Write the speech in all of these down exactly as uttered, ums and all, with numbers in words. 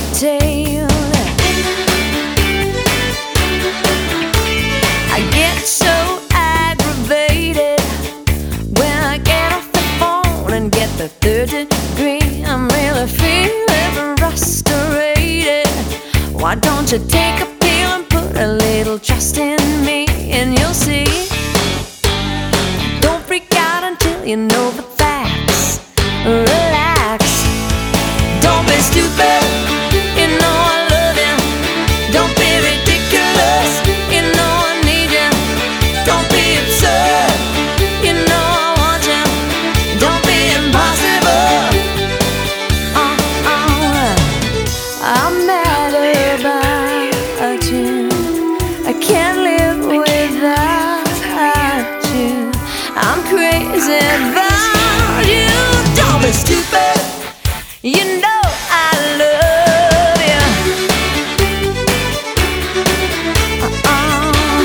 tail. I get so aggravated when I get off the phone and get the third degree. I'm really feeling frustrated. Why don't you take a pill and put a little trust in me, and you'll see. Don't freak out until you know the facts. Relax, don't be stupid. You know I love you. Don't be ridiculous. You know I need you. Don't be absurd. You know I want you. Don't be impossible. Uh, uh, I'm mad about you. I can't live without you. I'm crazy about you. Don't be stupid. You know I love you. Uh-uh.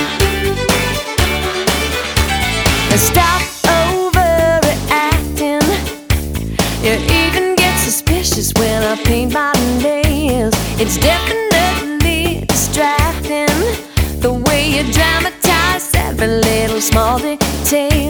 Stop overreacting. You even get suspicious when I paint my nails. It's definitely distracting the way you dramatize every little small detail.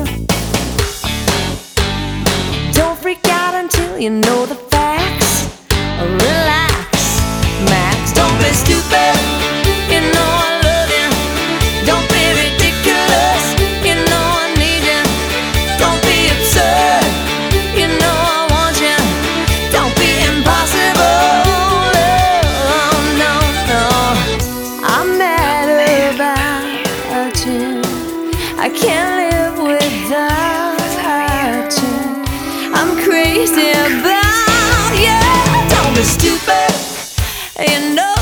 Don't freak out until you know the facts. Relax, Max, don't be stupid. You know I love you. Don't be ridiculous. You know I need you. Don't be absurd. You know I want you. Don't be impossible. Oh, no, no. I'm mad about you. I can't live without you. I'm crazy about you. Don't be stupid. You know